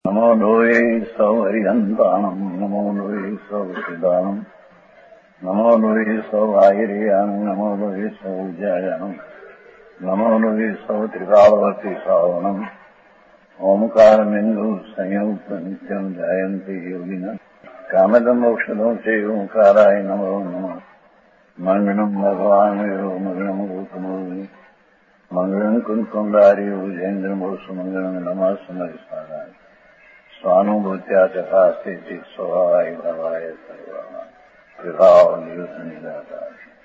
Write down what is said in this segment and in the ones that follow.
नमो लोये सौहरिहन्ताणम् नमो लोये सौहृदानम् नमो लोये सौभागिर्यानम् नमो लोये सौजायानम् नमो लोये सौत्रिकावती सावनम् ओंकारमिन्दु संयुक्त नित्यम् जायन्ति योगिनः कामदम् मोक्षदम् च ओंकाराय नमो नमः मङ्गलम् भगवान् वीरो मङ्गलम् गौतमोऽग्नि मङ्गलम् कुन्कुण्डारि भुजेन्द्रमोसु मङ्गलम् नमः समरिसाराय स्वानुभूत्या तथा स्थिति स्वभावाय भवाय विभाव नियुक्त निराता।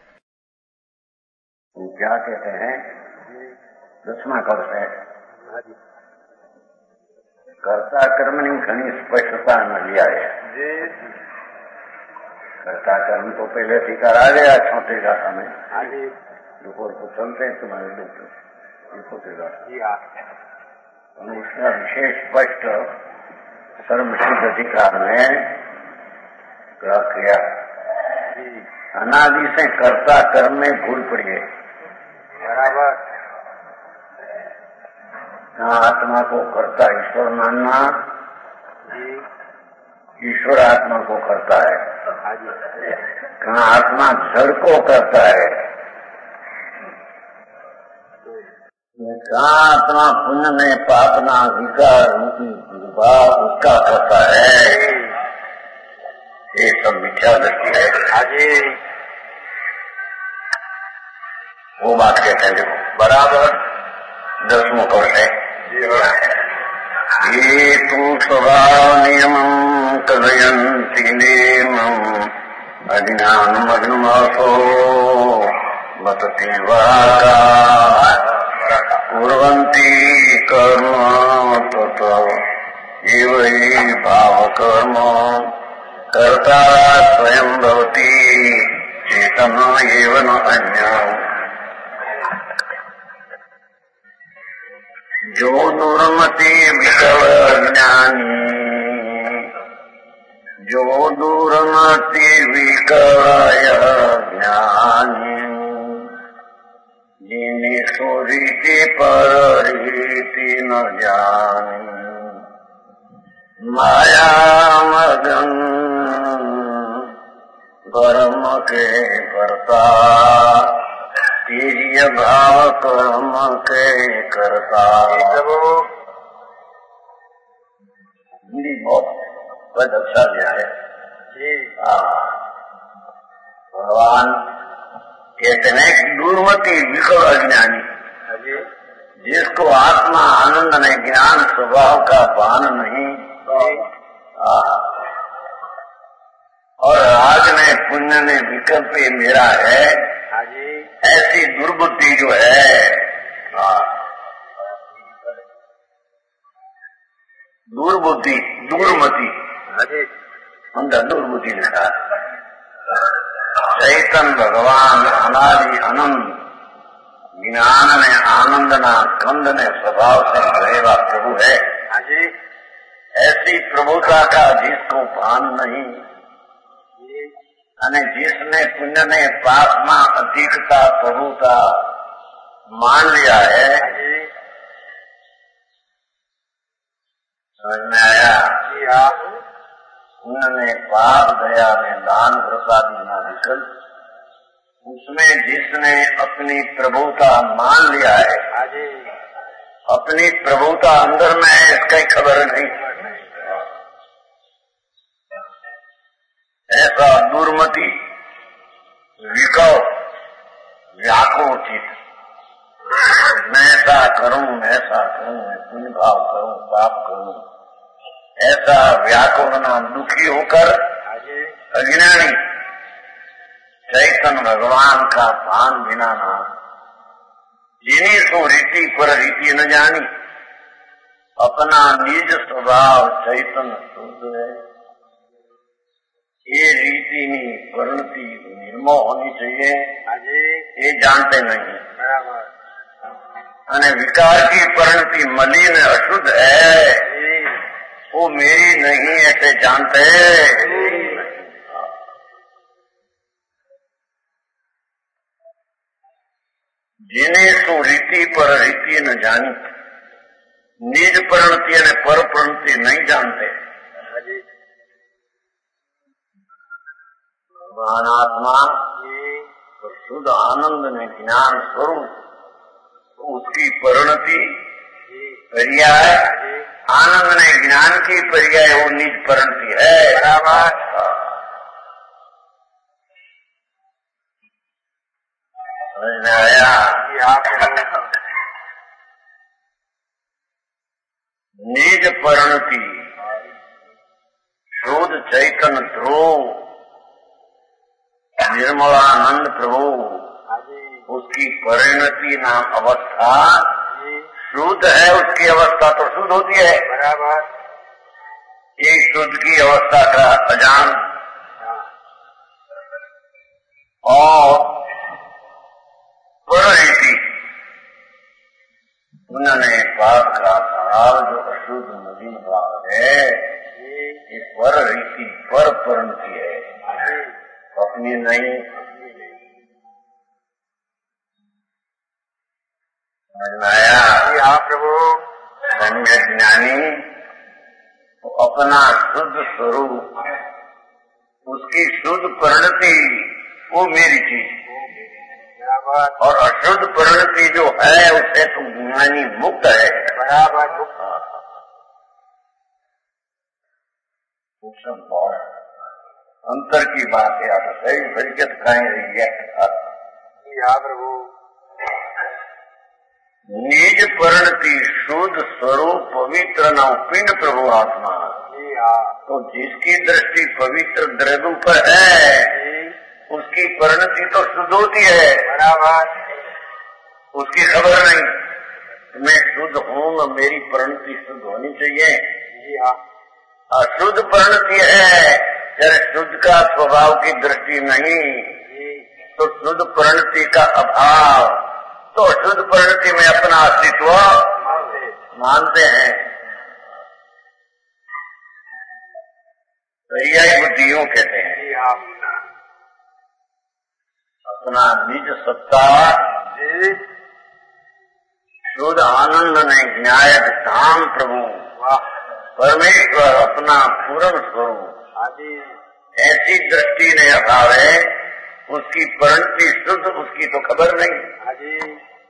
क्या कहते हैं? 10वां कवच है कर्ता कर्मणि घनी स्पष्टता न लिया है। कर्ता कर्म तो पहले अधिकार आ गया छोटे गाथा में। ऊपर को चलते हैं तुम्हारे लोग उसका विशेष स्पष्ट सर्वसिद्ध अधिकार में ग्रह किया। अनादि से कर्ता कर्म में भूल पड़ी है। बराबर आत्मा को कर्ता ईश्वर मानना, ईश्वर आत्मा को करता है। कहाँ आत्मा जड़ को करता है, कहाँ आत्मा पुण्य में पापना विकार रूपी विभाग उसका करता है। ये सब मिथ्या दृष्टि है। वो बात कहते हैं देखो बराबर 10वां कवच है। ये तु स्वभाव नियमम् कथयन्ति नेमम् अज्ञानम् अज्ञातो वतति वाका कुर्वन्ति कर्म ततो एव हि भावकर्म कर्ता स्वयं भवति चेतनो एव न अन्यः। जो दुर्मति विकल ज्ञानी, जो दुर्मति विकल ज्ञानी जिन्हें सुरीति पर रीति न जानी माया मगन कर्म के करता तीर्य भाव कर्म के करता। हिंदी बहुत अच्छा दिया है। भगवान कहते हैं कि दुर्मति विकल अज्ञानी, जिसको आत्मा आनंद ने ज्ञान स्वभाव का भान नहीं और राग ने पुण्य ने विकल्प मेरा है, ऐसी दुर्बुद्धि जो है, दुर्बुद्धि दुर्मति अंदर दुर्बुद्धि लिखा है। चैतन्य भगवान अनादि अनंत ज्ञान ने आनंद ना स्कंद ने स्वभाव से भरेगा प्रभु है। ऐसी प्रभुता का जिसको भान नहीं, અને जिसने पुण्य ने पाप में अधिकता प्रभुता मान लिया है। समझ में आया? पुण्य ने पाप दया ने दान प्रसादी ना विकल्प, उसमें जिसने अपनी प्रभुता मान लिया है, अपनी प्रभुता अंदर में है इसकी खबर नहीं। ऐसा दुर्मति विकल व्याकुल चित, मैं ऐसा करूं मैं पुण्य भाव करूं पाप करूं, ऐसा व्याकुल ना दुखी होकर अज्ञानी चैतन्य भगवान का भान बिना ना, जिन्हीं सो रीति पर रीति न जानी, अपना निज स्वभाव चैतन्य शुद्ध है। ये रीति में परिणति निर्मोह होनी चाहिए, ये जानते नहीं। અને विकार की परिणति मलिन अशुद्ध है, वो मेरी नहीं ऐसे जानते। जिन्हें सो रीति पर रीति न जानी, निज परिणति यानी पर परिणति नहीं जानते। भगवान आत्मा तो शुद्ध आनंद में ज्ञान स्वरूप, उसकी परिणति पर्याय आनंद ने ज्ञान की पर्याय वो निज परिणति है। बराबर समझ में आया? निज परिणति शुद्ध चैतन्य ध्रुव निर्मलानंद प्रभु, उसकी परिणति नाम अवस्था शुद्ध है। उसकी अवस्था तो शुद्ध होती है। बराबर ये शुद्ध की अवस्था का अजान और परिणति उन्होंने बात का भाव जो अशुद्ध नवीन भाव है, ये पर रीति पर परिणति है, अपनी नहीं। समझ में आया? प्रभु धन्य ज्ञानी तो अपना शुद्ध स्वरूप, उसकी शुद्ध परिणति वो मेरी चीज, और अशुद्ध परिणति जो है उससे तो ज्ञानी मुक्त है। बराबर मुक्त। अंतर की बात है। आप सही बरकत खाए रही है। प्रभु निज परिणति शुद्ध स्वरूप पवित्र नव पिंड प्रभु आत्मा, तो जिसकी दृष्टि पवित्र द्रव्य पर है उसकी परिणति तो शुद्ध होती है। बराबर उसकी खबर नहीं मैं शुद्ध हूँ, मेरी परिणति शुद्ध होनी चाहिए। अशुद्ध परिणति है, जब शुद्ध का स्वभाव की दृष्टि नहीं तो शुद्ध परिणति का अभाव, तो शुद्ध परिणति में अपना अस्तित्व मानते हैं। तो यही बुद्धियों कहते हैं। अपना निज सत्ता शुद्ध आनंद ने न्याय धाम प्रभु परमेश्वर अपना पूर्ण स्वरूप ऐसी दृष्टि ने अभाव है, उसकी परिणति शुद्ध, उसकी तो खबर नहीं।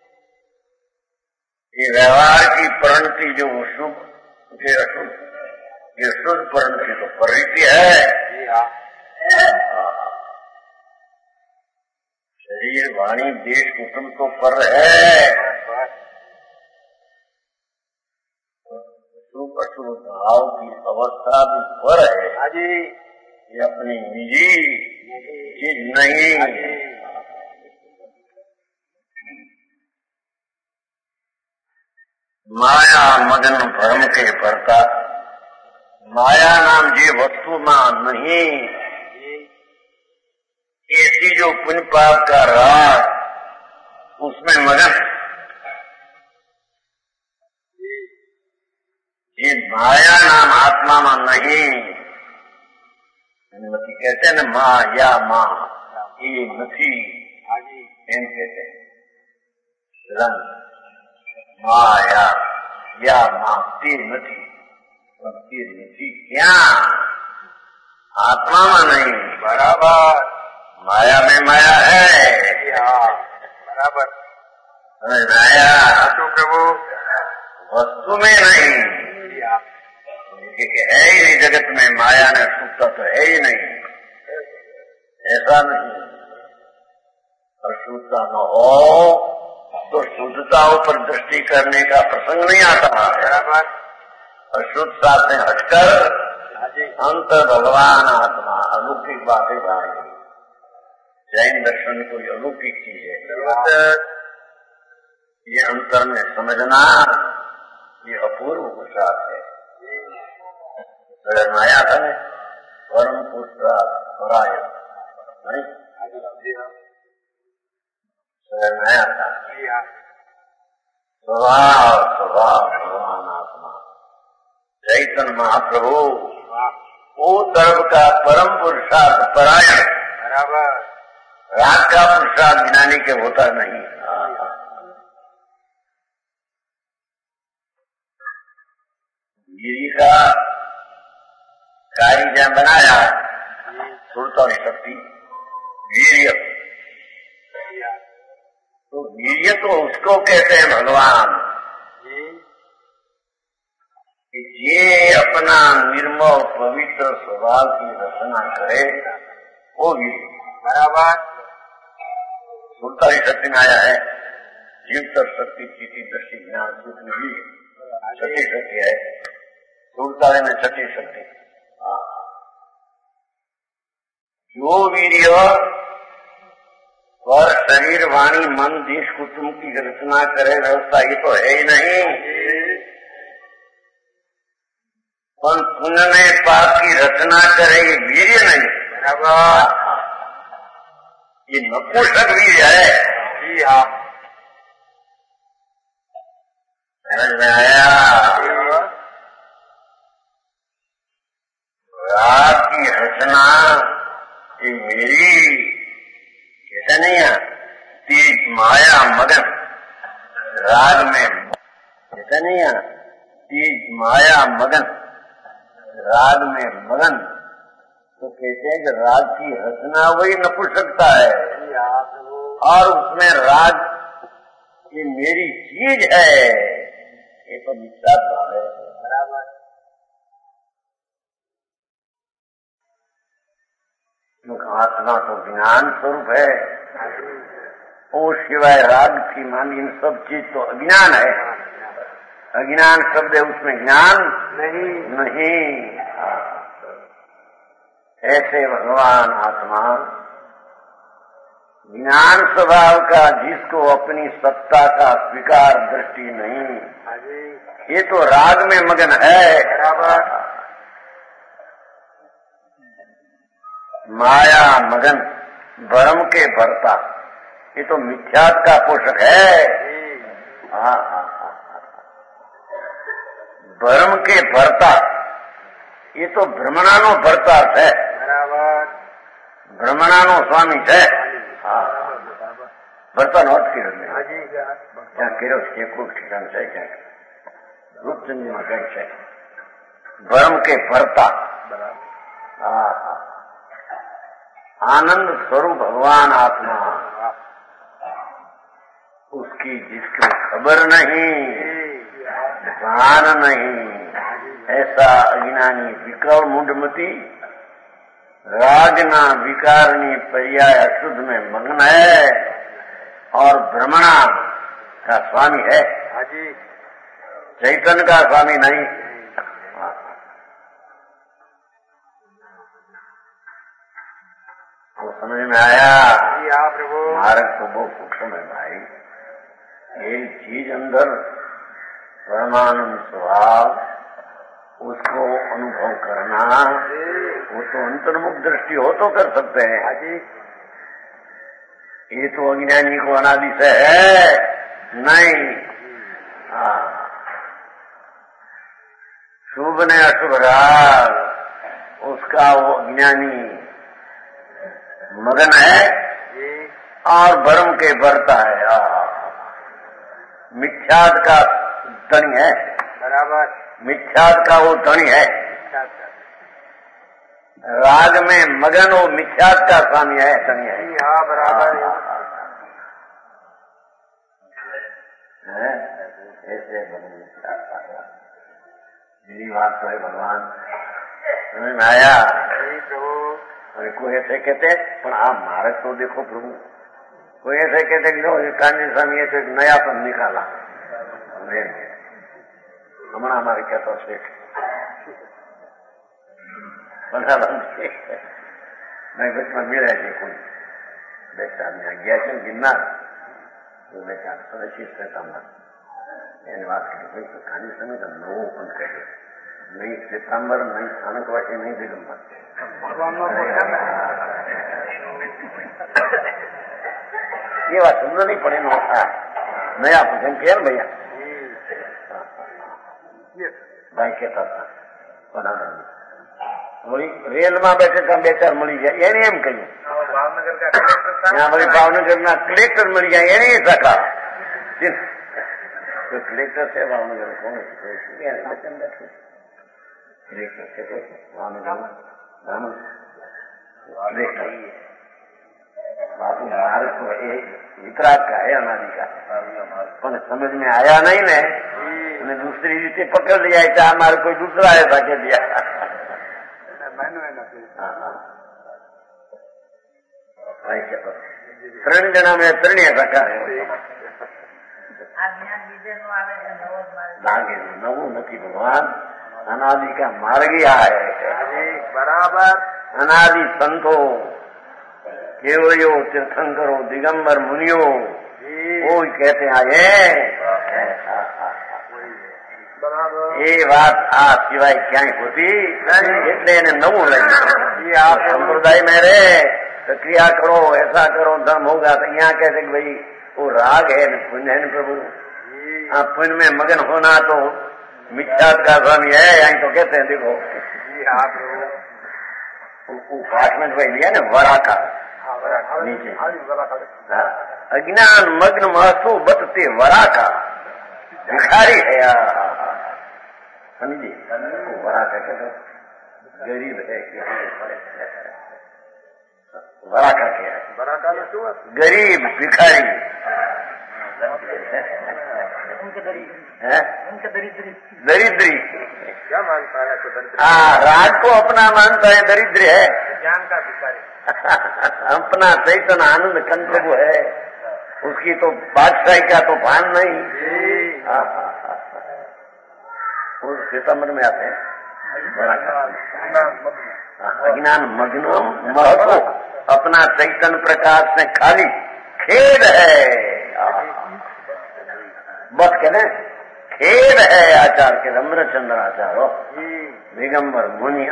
ये व्यवहार की परिणति जो शुभ ये अशुद्ध, ये शुद्ध परिणति तो परिणति है। शरीर वाणी देश कुटुंब तो पर है, शुभ अशुभ भाव की अवस्था भी पर है। ये अपनी निजी चीज नहीं। माया मदन भ्रम के परता, माया नाम जी वस्तु मान नहीं। ऐसी जो पुण्य पाप का राग उसमें मगन, ये माया नाम आत्मा मान नहीं। कहते हैं ना माँ या माँ ये नथी, एम कहते हैं माया या माँ तीर नथी, तीर नथी क्या आत्मा में नहीं। बराबर माया में माया है। बराबर माया तो प्रभु वस्तु में नहीं है ही नहीं। जगत में माया ने सुखता तो है ही नहीं, ऐसा नहीं। और शुद्धता न हो तो शुद्धताओं पर दृष्टि करने का प्रसंग नहीं आता। बराबर और शुद्धता से हटकर अंतर भगवान आत्मा अलौकिक बातें भाई। जैन दर्शन कोई अलौकिक चीज है, ये अंतर में समझना ये अपूर्व पुरुषार्थ है। आया था ने परम पुरुषार्थ परायण नहीं आया था। स्वभाव भगवान आत्मा चैतन्य महाप्रभु वो सर्व का परम पुरुषार्थ परायण। बराबर राग का पुरुषार्थ गिनाने के होता नहीं। वीर्य का कार्य जहाँ बनाया सुरता शक्ति वीर्य, तो वीर्य तो उसको कहते हैं भगवान कि ये अपना निर्मल पवित्र स्वभाव की रचना करे वो वीर्य बराबर सुरता शक्ति में आया है। जीव तक शक्ति चीटी दृष्टि ज्ञान सूक्ष्म वीर्य छठी शक्ति है, सुरता में छठी शक्ति। जो वीर्य पर शरीर वाणी मन देश कुटुंब की रचना करे व्यवस्था ये तो है ही नहीं, पर पुण्य में पाप की रचना करे ये वीर्य नहीं, बराबर ये नपुंसक वीर्य है। जी हाँ, समझ में आया। राग की रचना ये मेरी कैसे नहीं है, तेज माया मगन राग में कैसे नहीं है, तेज माया मगन राग में मगन, तो कहते हैं कि राग की रचना वही नपुंसकता है और उसमें राग ये मेरी चीज है, ये तो मिथ्या भाव है। बराबर आत्मा तो ज्ञान स्वरूप है, और सिवाय राग की मान इन सब चीज तो अज्ञान है। अज्ञान शब्द है, उसमें ज्ञान नहीं। ऐसे भगवान आत्मा ज्ञान स्वभाव का, जिसको अपनी सत्ता का स्वीकार दृष्टि नहीं, ये तो राग में मगन है। बराबर माया मगन भ्रम के भरता, ये तो मिथ्यात का पोषक है। भ्रम के भरता, ये तो भ्रमणानो भरता है। बराबर भ्रमणानो स्वामी है। भरता नोट किरण क्या किरो ठिकान है, क्या रूपचंद में कह भ्रम के भरता। आनंद स्वरूप भगवान आत्मा, उसकी जिसको खबर नहीं, भान नहीं, ऐसा अज्ञानी विकल मुंडमती रागना विकारणी पर्याय अशुद्ध में मग्न है और भ्रमणा का स्वामी है। चैतन्य का स्वामी नहीं। वो समझ में आया? प्रभु मार्ग तो बहुत सूक्ष्म है भाई। एक चीज अंदर परमानंद स्वभाव, उसको अनुभव करना, वो तो अंतर्मुख दृष्टि हो तो कर सकते हैं। ये तो अज्ञानी को अनादि से है नहीं। शुभ ने अशुभ राग, उसका वो अज्ञानी मगन है और भ्रम के भरता है। मिथ्याद का धनी है। बराबर मिथ्याद का वो धनी है। राग में मगन वो मिथ्याद का स्वामी है, धनी है। हाँ बराबर ऐसे मेरी बात तो है भगवान समझ में आया? प्रभु कोई ऐसे कहते पर आप मार्ग तो देखो प्रभु, कोई ऐसे कहते कि कांजी स्वामी तो एक नयापन निकाला हमारा हमारे क्या तो शेख बना मैं बचपन मिला है कोई बेचार में गया છે गिरनार तो बेचार स्वदेशी सितंबर એની વાત કરી તો કાંજી સ્વામી તો નવું પણ કહ્યું નહીં સિતંબર નહીં સ્થાનકવાસી નહીં દિગંબર ये बात समझ नहीं पड़े होता नया पूछन के भैया भाई कहता था रेल में बैठे था बेचार मिली जाए एने एम कही भावनगर का यहाँ बड़ी भावनगर में कलेक्टर मिल जाए ये नहीं सका तो कलेक्टर से भावनगर कौन बैठे बापू मार्ग तो वितराग का है, अनादि का, पर समझ में आया नहीं ने, उन्हें दूसरी रीते पकड़ लिया, चाहे मार्ग कोई दूसरा है ताकि दिया। ત્રણ જણા મેં ત્રણેય પ્રકાર લાગે નવું નથી ભગવાન, અનાદि का मार्ग ही है बराबर। अनादि संतो केवलियो तीर्थंकरो दिगंबर मुनियो वो कहते आए ये बात आ सिवाय क्या होती એટલે એને નવું લાગ્યું। ये आप संप्रदाय में रहे तो क्रिया करो, ऐसा करो, धर्म होगा। तो यहाँ कहते कि भाई वो राग है न पुण्य है न प्रभु, आप पुण्य में मगन होना तो मिथ्या का स्वामी है। यहीं तो कहते हैं देखो आप पाठ में भाई लिया ना वरा का नीचे अज्ञान मग्न महसू बतते वरा का भिखारी है समझिए। वरा का गरीब है, वरा का क्या है? वरा का गरीब भिखारी दरिद्री क्या मानता है? राग को अपना मानता है, दरिद्र है, ज्ञान का भिखारी अपना चैतन्य आनंद कंद प्रभु है, उसकी तो बादशाही का तो भान नहीं। सितंबर में आते हैं अज्ञान मग्नो महतो अपना चैतन्य प्रकाश से खाली खेद है। बस कहते खेद है आचार के रम्रचंद्र आचार्य दिगंबर मुनि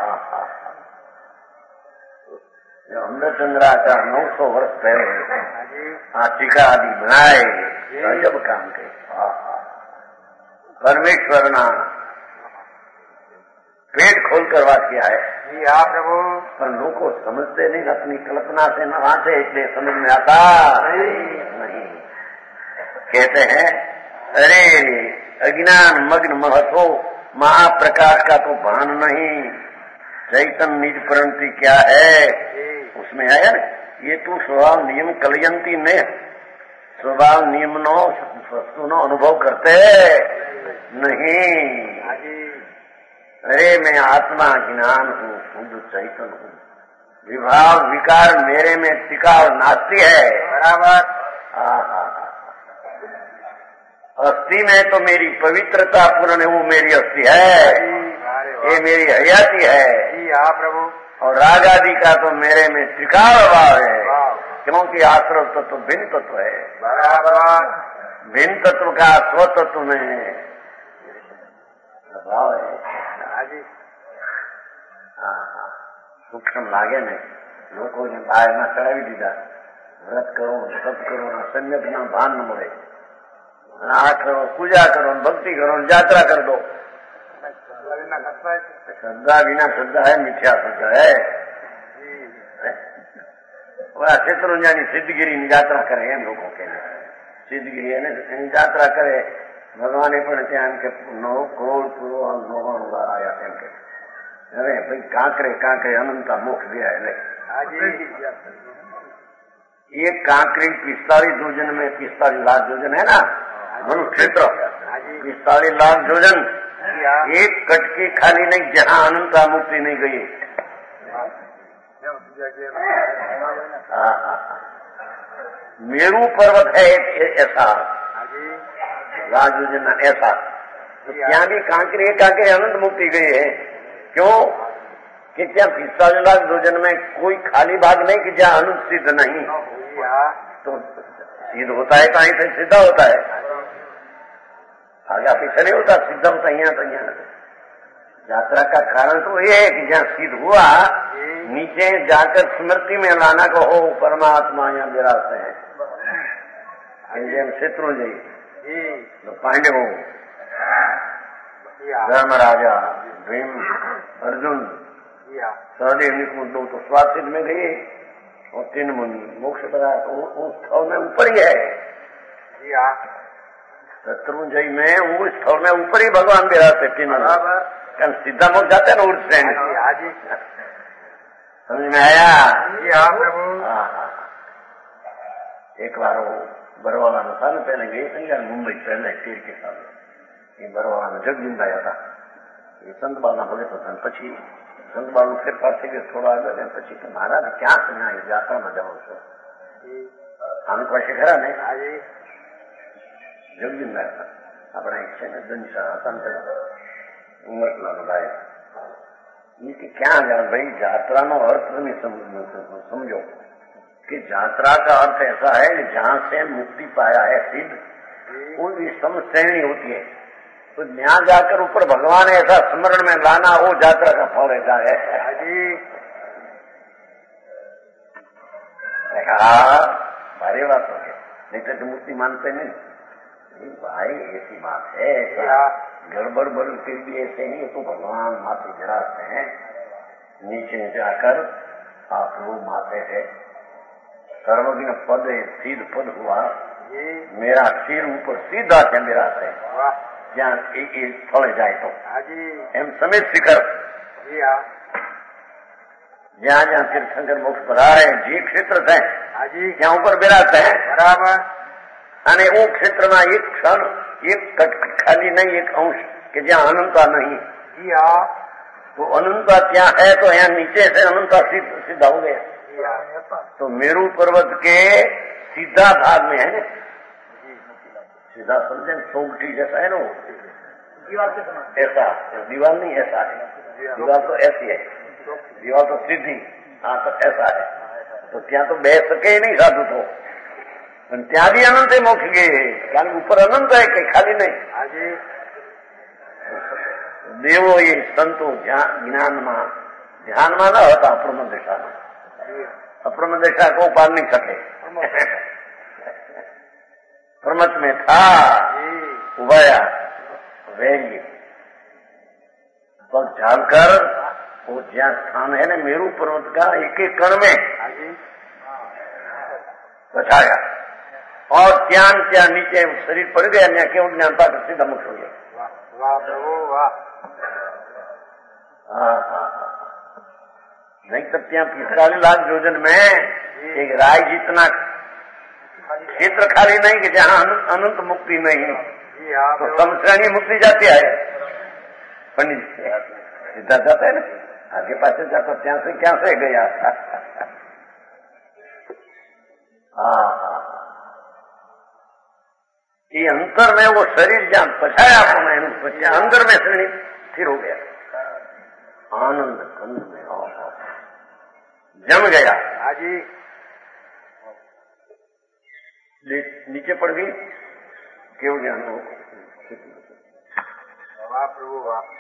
अमृतचंद्राचार्य 900 वर्ष पहले टीका आदि बनाए, जब काम के परमेश्वर ना पेट खोलकर बात किया है जी आप प्रभु, पर लोग को समझते नहीं, अपनी कल्पना से न आते, इसलिए समझ में आता नहीं। कहते हैं अरे अज्ञान मग्न महतो महाप्रकाश का तो भान नहीं, चैतन्य निज प्रणति क्या है उसमें आया ना। ये तो स्वभाव नियम कलयंती ने स्वभाव नियम नो वस्तु नो अनुभव करते नहीं। अरे मैं आत्मा ज्ञान हूँ, शुद्ध चैतन्य हूँ, विभाव विकार मेरे में टिका और नास्ती है बराबर। अस्थि में तो मेरी पवित्रता पूर्ण है, वो मेरी अस्थि है, ये मेरी हयाती है प्रभु। और राग आदि का तो मेरे में टिकाव भाव है, क्योंकि आश्रव तत्व भिन्न तत्व है बराबर। भिन्न तत्व का स्वतत्व में भाव है। सूक्ष्म लागे ने लोगों ने बाहर ना चढ़ावी दीदा, व्रत करो तप करो ना सम्यक ना भान न મળે, आ करो पूजा करो भक्ति करो यात्रा कर दो। श्रद्धा बिना श्रद्धा है मिथ्या श्रद्धा है। क्षेत्रों सिद्धगिरी यात्रा करे एम लोगों के लिए सिद्धगिरी यात्रा करे भगवान पण ત્યાં કે 9 કરોડ પૂરો 99 આયા એમ કે હવે ભાઈ કાંકરે કાંકરે અનંત મોક્ષ ગયા એટલે एक कांकरी 45 योजन में 45 लाख योजन है ना मनुष्य क्षेत्र, 45 लाख योजन एक कटकी खाली नहीं जहाँ अनंता मुक्ति नहीं गई। मेरू पर्वत है ऐसा लाख योजन ऐसा, तो ત્યાં भी कांकरी अनंत मुक्ति गई है। क्यों कि क्या 45 लाख योजन में कोई खाली भाग नहीं कि जहाँ अनंत सिद्ध नहीं, तो सिद्ध होता है कहीं से सिद्ध होता है, आगे पीछे नहीं होता, सिद्ध होता यहाँ। यात्रा का कारण तो ये है कि जहाँ सिद्ध हुआ नीचे जाकर स्मृति में लाना को हो परमात्मा यहाँ विराजते हैं। शत्रु जी तो पांडव धर्मराजा भीम अर्जुन सहदेव निकुंज दो तो स्वार्थित में गए और 3 मुनि मोक्ष बना तो उस स्थल में ऊपर ही है। शत्रुंजय में उस स्थल में ऊपर ही भगवान विराजते 3 बराबर। कारण सीधा मोक्ष जाता है ना उर्ध श्रेणी। हाँ जी समझ में आया? जी हाँ प्रभु। एक बार वो बरवाला में साल पहले गए थे मुंबई पहले तीर के साथ ये बरवाला में जग जिंदा था ये संत बाला बोले तो था पी संत बालू फिर पास थोड़ा आगे पी तो महाराज क्या सुना यात्रा में जाओ છો આનું પાસે ખરા ને જગજીનભાઈ આપણા એક છે ને દંશા હતા ઉમરલાનો ભાઈ કે ક્યાં જાઓ भाई यात्रा નો अर्थ नहीं समझो कि यात्रा का अर्थ ऐसा है कि जहाँ से मुक्ति पाया है सिद्ध वो विषम श्रेणी होती है तो यहाँ जाकर ऊपर भगवान ऐसा स्मरण में लाना वो यात्रा का फल ऐसा है। भारी बात हो गई नहीं तो मुक्ति मानते नहीं भाई ऐसी बात है ऐसा गड़बड़ बड़ फिर भी ऐसे नहीं तो भगवान माथे गिराते हैं नीचे जाकर आप लोग माथे है सर्वज्ञ पद सिद्ध पद हुआ मेरा सिर ऊपर सीधा છે मेरा से જ્યાં એ સ્થળે જાય તો એમ સમેત શિખર જ્યાં જ્યાં તીર્થંકર મોક્ષ પધારે જે ક્ષેત્ર થાય ત્યાં ઉપર બિરાજતા હે બરાબર અને वो ક્ષેત્રમાં એક ક્ષણ એક કટકટ ખાલી नहीं एक अंश કે જ્યાં અનંતા नहीं जी हाँ तो अनंता क्या है तो यहाँ नीचे से अनंता सीधा हो गया तो मेरू पर्वत के सीधा भाग में है सीधा समझे सोगठी जैसा है ना दीवार के समान ऐसा दीवार नहीं ऐसा है दीवार तो ऐसी है दीवार तो सीधी हाँ तो ऐसा है तो ત્યાં तो बह सके ही नहीं साधु तो ત્યાં भी अनंत है मोक्ष गए कारण ऊपर अनंत है कि खाली नहीं देवो ये संतो ज्ञान में ध्यान में न होता अप्रम दिशा में अप्रम दिशा को पार नहीं सके प्रमत में था उभया वेंगे पर जानकर वो ज्ञान स्थान है ना मेरू पर्वत का एक एक कण में बचाया और ज्ञान क्या नीचे शरीर पड़ गया यहाँ केवल ज्ञान पाकर सीधा मुक्त हो गया। हाँ नहीं तो क्या 45 लाख योजन में एक राय जितना क्षेत्र खाली नहीं कि जहाँ अनंत मुक्ति नहीं तो समश्रेणी मुक्ति जाती है पंडित सीधा जाता है ना आगे पास जाता क्या से गया। हाँ ये अंतर में वो शरीर जहाँ पछाया आपको अंदर में श्रेणी स्थिर हो गया आनंद कंद में जम गया हाजी नीचे पड़ गई केवल ज्ञान हो वाह प्रभु वाह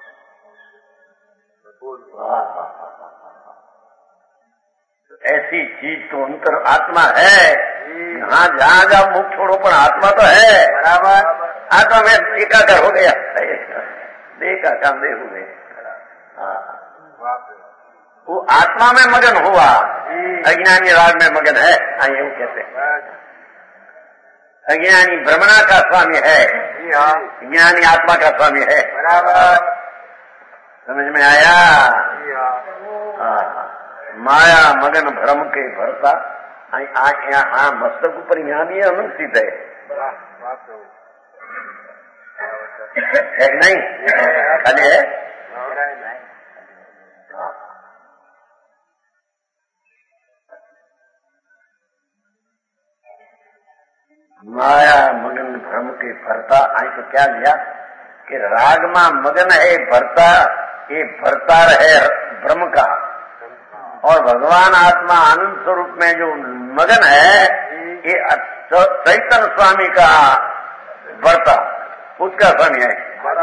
ऐसी चीज तो अंतर आत्मा है हाँ जहाँ जहाँ मुख छोड़ो पर आत्मा तो है बराबर आत्मा में एकाकार हो गया देह का काम देह हो गया वो आत्मा में मगन हुआ अज्ञानी राग में मगन है ये वो कहते हैं अज्ञानी भ्रमणा का स्वामी है ज्ञानी आत्मा का स्वामी है बराबर समझ में आया। माया मगन भ्रम के भरता यहाँ मस्तक ऊपर यहाँ भी अनंत स्थित है कि नहीं खाली है माया मगन भ्रम के भरता आई तो क्या लिया कि राग में मगन है भरता ये भरतार है भ्रम का और भगवान आत्मा आनंद स्वरूप में जो मगन है ये चैतन्य स्वामी का भरता उसका स्वामी है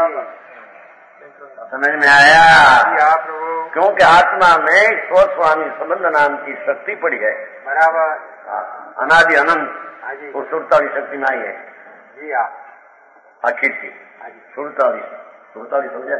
समझ में आया क्योंकि आत्मा में स्वस्वामी संबंध नाम की शक्ति पड़ी है बराबर अनादि अनंत वो सुरताली शक्ति में आई है जी हाँ अखिल की सुरताली हो जाए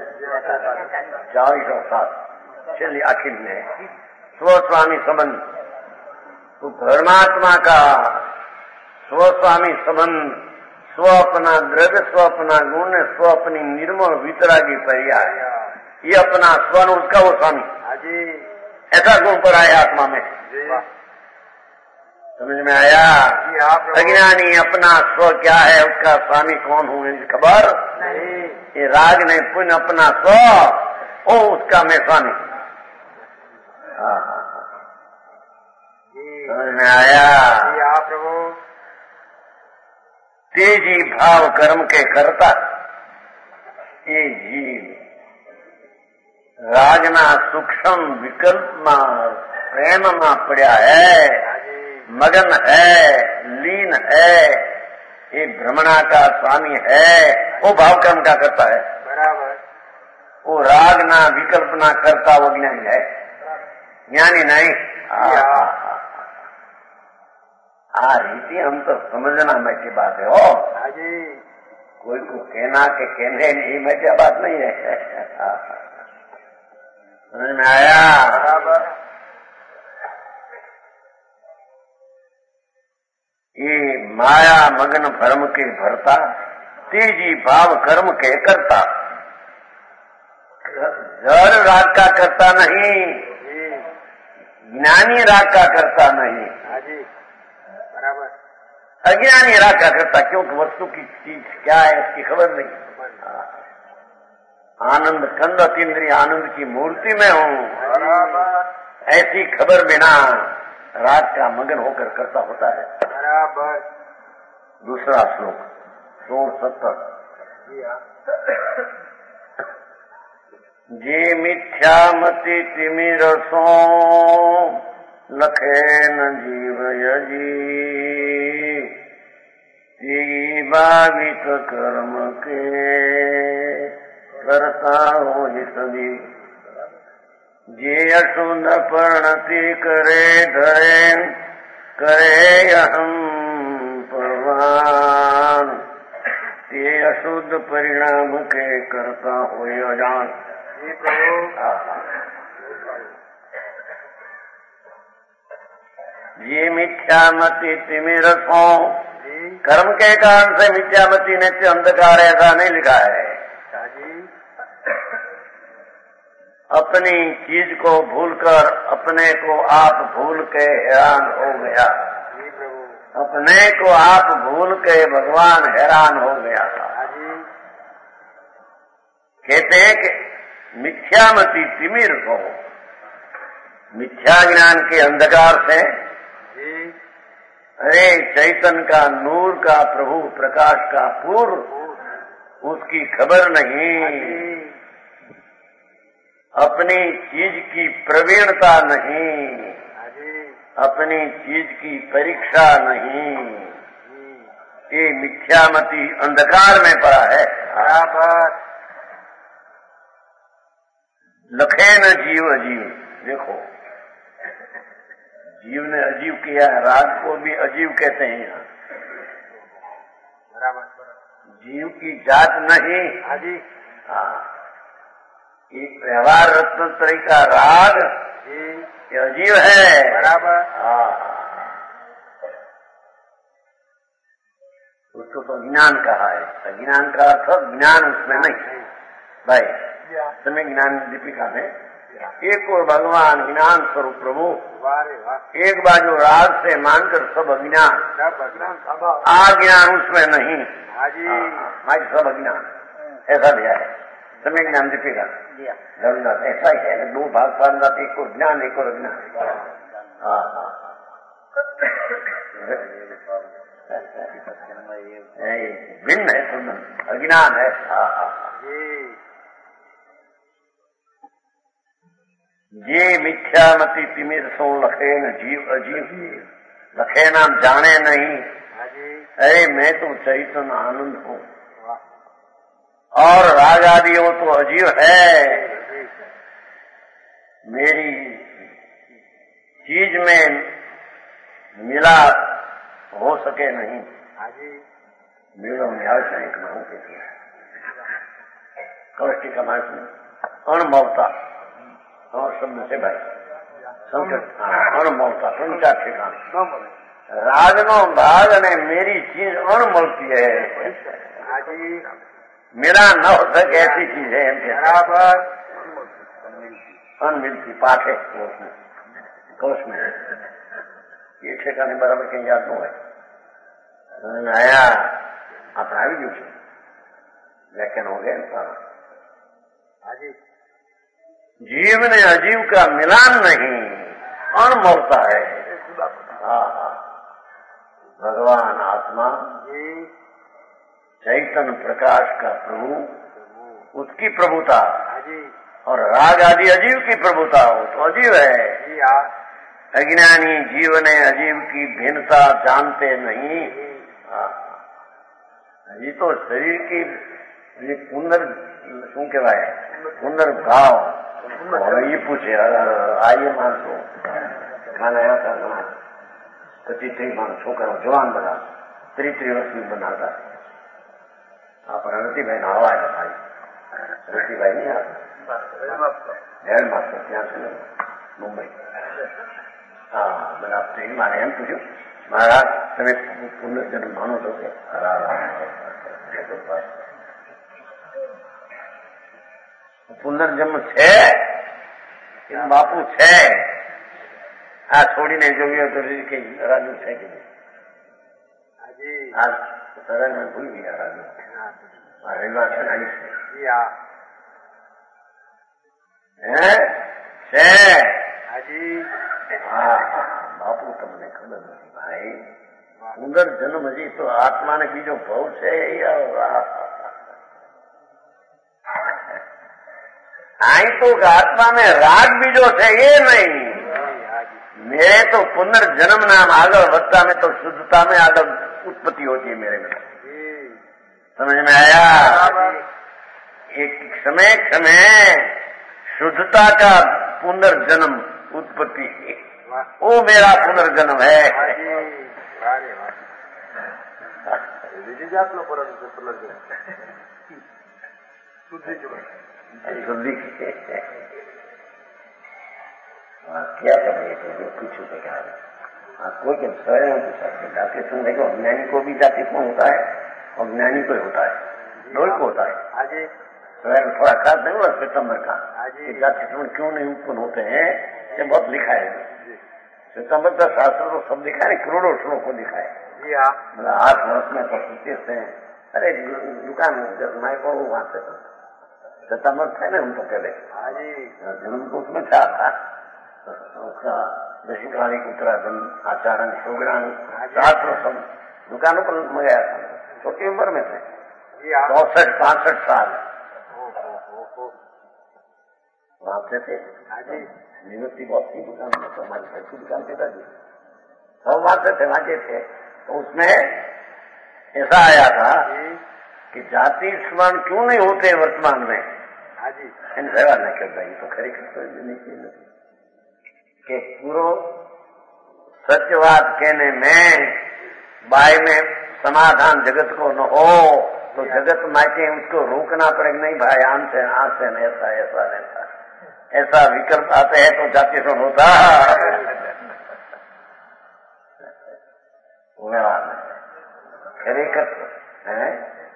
4007 चलिए अखिल में स्वस्वामी संबंध तो धर्मात्मा का स्वस्वामी संबंध स्व अपना द्रव्य स्व अपना गुण स्व अपनी निर्मल वितरागी पर्याय ये अपना स्वन उसका वो स्वामी। ऐसा गुण पड़ा है आत्मा में। समझ में आया? अज्ञानी अपना स्व क्या है, उसका स्वामी कौन हूँ इनकी खबर नहीं। ये राग ने पुण्य अपना स्व ओ उसका मैं स्वामी। समझ में आया? प्रभु तेजी भाव कर्म के करता ये जीव रागना सूक्ष्म विकल्प में प्रेम में पड़ा है, मगन है, लीन है, ये भ्रमणा का स्वामी है, वो भाव कर्म का करता है। बराबर। वो राग ना विकल्प ना करता वो ज्ञानी है, ज्ञानी नहीं। रीति हम तो समझना मैं की बात है। हो कोई को कहना के कहने नहीं मैं क्या बात नहीं है। समझ में आया? ये माया मगन भ्रम के भरता तेजी भाव कर्म के करता, जड़ राग का करता नहीं, ज्ञानी राग का करता नहीं, अज्ञानी राग का करता, क्योंकि वस्तु की चीज क्या है इसकी खबर नहीं। आनंद कंद अतीन्द्रिय आनंद की मूर्ति में हूँ ऐसी खबर बिना राग का मगन होकर करता होता है। बराबर। दूसरा श्लोक 170। जे मिथ्यामति तिमिरसो लखे न जीव यजी, भावित कर्म के करता हो ही सभी। जे अशुद्ध परिणति करे धरे करे अहम परवान, ते अशुद्ध परिणाम के करता हो अजान। ये मिथ्यामति तिमिरसो, कर्म के कारण से मिथ्यामति नित्य अंधकार ऐसा नहीं लिखा है। अपनी चीज को भूलकर अपने को आप भूल के हैरान हो गया, अपने को आप भूल के भगवान हैरान हो गया था। कहते हैं कि मिथ्यामति तिमिर को, मिथ्या ज्ञान के अंधकार से अरे चैतन्य का नूर का प्रभु प्रकाश का पूर्व उसकी खबर नहीं, अपनी चीज की प्रवीणता नहीं, अपनी चीज की परीक्षा नहीं, ये मिथ्यामति अंधकार में पड़ा है। बराबर। लखे न जीव अजीव, देखो जीव ने अजीव किया है, राग को भी अजीव कहते हैं यहाँ। जीव की जात नहीं, एक व्यवहार रत्न तरीका राग ये अजीव है। बराबर। उसको तो ज्ञान कहा है, अज्ञान का अर्थ ज्ञान उसमें नहीं भाई। समय ज्ञान दीपिका में एक और भगवान ज्ञान स्वरूप प्रभु, एक बाजू राग से मानकर सब अज्ञान, अज्ञान उसमें नहीं, माइक सब अज्ञान ऐसा दिया है समय ज्ञान दीपिका। धर्मदास ऐसा ही है, दो भाग पार एक और ज्ञान एक और अज्ञान। भिन्न है, सुंदर अज्ञान है। ये मिथ्यामति तिमिर सो लखे न जीव अजीव, लखे नाम जाने नहीं, अरे मैं तो चैतन्य आनंद हूँ और राग आदि वो तो अजीव है। मेरी चीज में मिला हो सके नहीं, मेरा न्याय से एक न हो के कौष्टी का मार्ग में अणमवता और शब्द से भाई संकट अणमवता तुमका ठिकाना रागनो भाग ने मेरी चीज अणमलती है, मेरा न हो सके ऐसी चीज है। बराबर। अनमिलती पाठ है कोष में, ये ठेकाने बराबर कहीं याद न है। आया આપણે આવી ગયું છે, व्याख्यान हो गया सारा। जीव ने अजीव का मिलान नहीं, अणमोलता है। भगवान आत्मा चैतन्य प्रकाश का प्रभु, उसकी प्रभुता और राग आदि अजीव की प्रभुता हो तो अजीव है। अज्ञानी जीव ने अजीव की भिन्नता जानते नहीं। ये तो शरीर की શું કહેવાય પુનર્ભાવ એ પૂછે આઈએ માણસો ખાના હતા પછી 30 છોકરાઓ જવાન બધા 30 વર્ષની બનાવતા આપણા રતિભાઈ ના અવાજ ભાઈ રતિભાઈ નહીં આવતા હેડ માસ્ટર ત્યાં છે મુંબઈ। હા બરાબર મારે એમ પૂછ્યું મહારાજ તમે પુનર્જન્મ માનો છો કે પુનર્જન્મ છે બાપુ છે? આ છોડીને જોયું તો કે રાજુ છે કે આ સરળ મેં ભૂલ ગયા રાજુ રવિવાર છે છે હા બાપુ તમને ખબર નથી ભાઈ, પુનર્જન્મ હજી તો આત્માને બીજો ભાવ છે। आई तो आत्मा में राग बीजो है ये नहीं, मेरे तो पुनर्जन्म नाम आगे बढ़ता में तो शुद्धता में आगे उत्पत्ति होती है मेरे में। समझ में आया? एक समय शुद्धता का पुनर्जन्म उत्पत्ति, वो मेरा पुनर्जन्म है। शुद्धि क्या करें तो कुछ बेकार है। कोई के स्वयं पूछ सकते जाति सुनने को अज्ञानी को भी जातित्व होता है और ज्ञानी को होता है, दोनों को होता है। स्वयं थोड़ा खास नहीं हुआ श्वेतंबर का जातित्व क्यों नहीं उत्पन्न होते हैं, ये बहुत लिखा है। श्वेतंबर का शास्त्र तो सब लिखा है, करोड़ों श्लोक को लिखा है। मतलब 8 वर्ष में प्रस्तुति से अरे दुकान मैं को वहां से श्वेतंबर थे ना उनको पहले जन्म तो उसमें था उसका दशीकालिक उत्तराखंड आचारण प्रोग्राम शास्त्र सब दुकानों पर मंगाया था। छोटी उम्र में थे 64-65 साल वहां से थे। निवृत्ति बहुत सी दुकान में तो हमारी घर की दुकान पिताजी सब वहां से थे, वहां थे। तो उसमें ऐसा आया था कि जाति स्मरण क्यों नहीं होते वर्तमान में, इन व्यवहार न करता ये तो खरेखर नहीं कि पूरा सत्यवाद कहने में बाय में समाधान जगत को न हो तो जगत मायके उसको रोकना पड़ेगा। नहीं भाई आम से ऐसा ऐसा ऐसा ऐसा विकल्प आते हैं तो जाति से होता व्यवहार में खरेखर है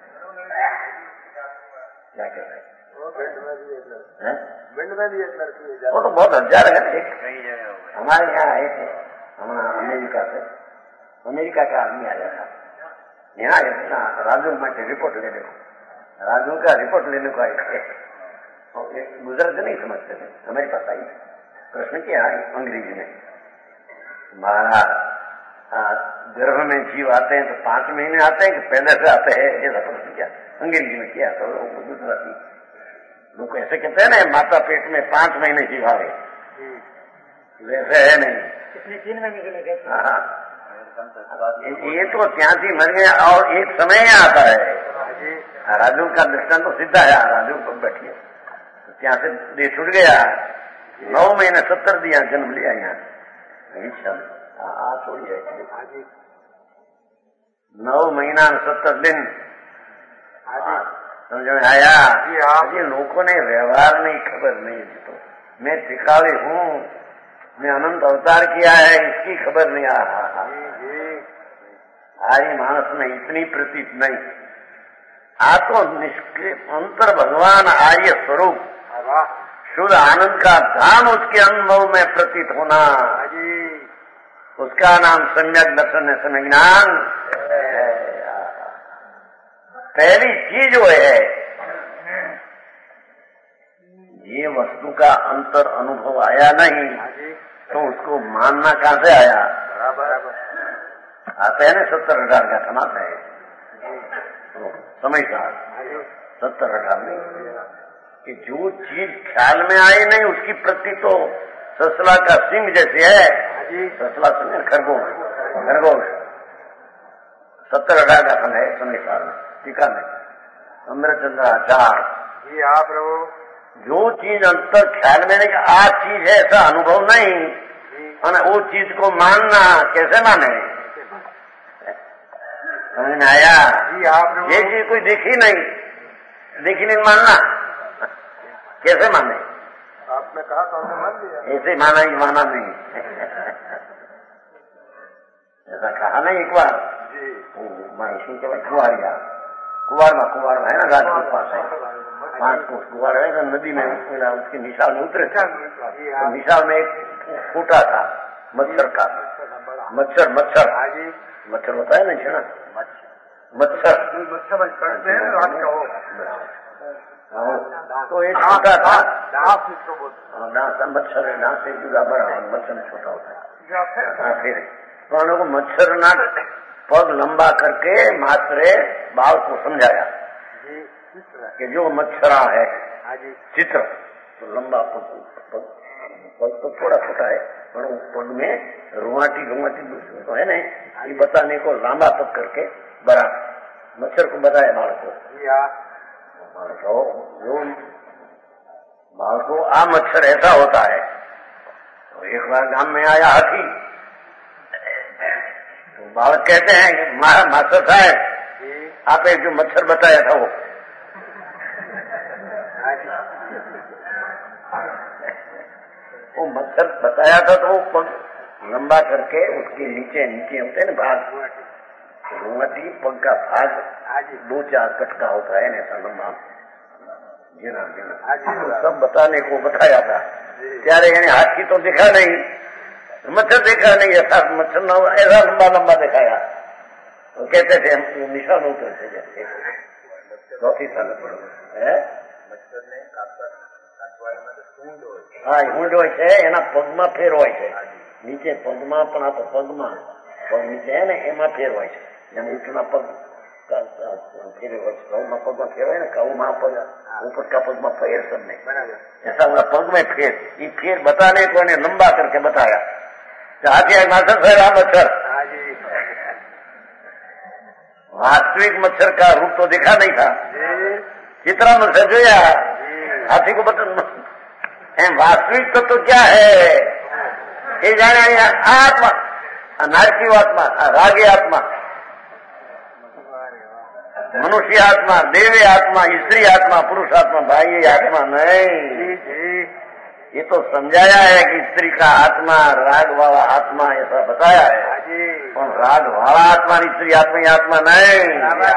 क्या कह रहे हैं? वो तो बहुत हजार है। हमारे यहाँ आए थे अमेरिका से, अमेरिका का आदमी आया था यहाँ राजू में रिपोर्ट लेने को, राजू का रिपोर्ट लेने को आए थे। गुजरात नहीं समझते थे, हमारे पास आई प्रश्न किया अंग्रेजी में, महाराज गर्भ में जीव आते हैं तो 5 महीने आते हैं कि पहले से आते हैं, ऐसा प्रश्न किया अंग्रेजी में किया। तो गुजराती लोग ऐसे कहते हैं ना माता पेट में 5 महीने जीव आ गए, वैसे है नहीं। 3 महीने हाँ ये तो त्यासी मर गया और एक समय आता है। राजू का दृष्टांत तो सीधा है, राजू को बैठिए ત્યાં से दे छूट गया 9 महीने 70 दिया जन्म लिया यहाँ छोड़िए 9 महीना 70 दिन समझ में आया? ये लोगों ने व्यवहार नहीं खबर नहीं, तो मैं टिकावे हूँ, मैं अनंत अवतार किया है इसकी खबर नहीं आ रहा। आर्य मानस में इतनी प्रतीत नहीं, आ तो निष्क्रिय अंतर भगवान आर्य स्वरूप शुद्ध आनंद का धाम उसके अनुभव में प्रतीत होना, उसका नाम सम्यक दर्शन है, सम्यक ज्ञान। पहली चीज जो है, ये वस्तु का अंतर अनुभव आया नहीं तो उसको मानना कहां से आया? आता है ना 70,000 का समाता है तो समय का 70,000 नहीं कि जो चीज ख्याल में आई नहीं उसकी प्रति तो ससला का सिंह जैसे है। ससला सिंह खरगोश 70,000 का फल है समय साल में टीका में चंद्राचार जी। आप प्रभु जो चीज अंतर ख्याल में नहीं आज चीज है ऐसा अनुभव नहीं, और वो चीज को मानना कैसे माने? समझ में आया? ये चीज कोई देखी नहीं मानना कैसे माने? आपने कहा तो हमने मान लिया, ऐसे माना ही माना नहीं। ऐसा कहा नहीं एक बार महर्षि के बाद कुवार है ना घाट के पास है 5 कोस कुवार है तो नदी में उसकी निशाल में उतरे तो निशाल में एक फूटा था मच्छर का, मच्छर होता है ना मच्छर तो एक छोटा था मच्छर है, डांस से जुदा बड़ा मच्छर छोटा होता है। फिर तो को मच्छर ना पग लंबा करके मात्रे बाल को समझाया कि जो मच्छरा है चित्र तो लंबा पग तो थोड़ा छोटा है पर उस पग में रुआटी तो है नहीं, ये बताने को लंबा पग करके बड़ा मच्छर को बताया बाल को आ मच्छर ऐसा होता है। तो एक बार गांव में आया हाथी तो बालक कहते हैं कि मास्टर साहब आप एक जो मच्छर बताया था वो मच्छर बताया था तो वो पग लंबा करके उसके नीचे होते हैं ना भाग रोटी पग का भाग 2-4 कटका होता है ना ऐसा लंबा जीना सब बताने को बताया था। त्यारे यानी हाथी तो दिखा नहीं, मच्छर देखा नहीं, ऐसा मच्छर न ऐसा लंबा दिखाया तो कहते थे हम निशान उतरते जैसे चौथी साल है हाँ ઊંડ હોય છે એના પગમાં ફેર હોય છે નીચે પગમાં પણ આ તો પગમાં પગ નીચે હે ને એમાં ફેર હોય છે જેમ ઊંટના પગ ફેર હોય છે ઘઉંમાં પગમાં ફેર હોય ને ઘઉંમાં પગ ऊपर पगમાં ફેર सब नहीं ऐसा हुआ पग में फेर, ये फेर बताने को इन्हें लंबा करके बताया। हाथी मास्टर साहब आ मच्छर वास्तविक मच्छर का रूप तो देखा नहीं था, चित्रा मच्छर जो हाथी को बता वास्तविक तो क्या है ये जाने आत्मा नारकीय आत्मा रागी आत्मा मनुष्य आत्मा देवी आत्मा स्त्री आत्मा पुरुष आत्मा भाई आत्मा नहीं। ये तो समझाया है कि स्त्री का आत्मा राग वाला आत्मा ऐसा बताया है और राग वाला आत्मा स्त्री आत्मा ही आत्मा नहीं।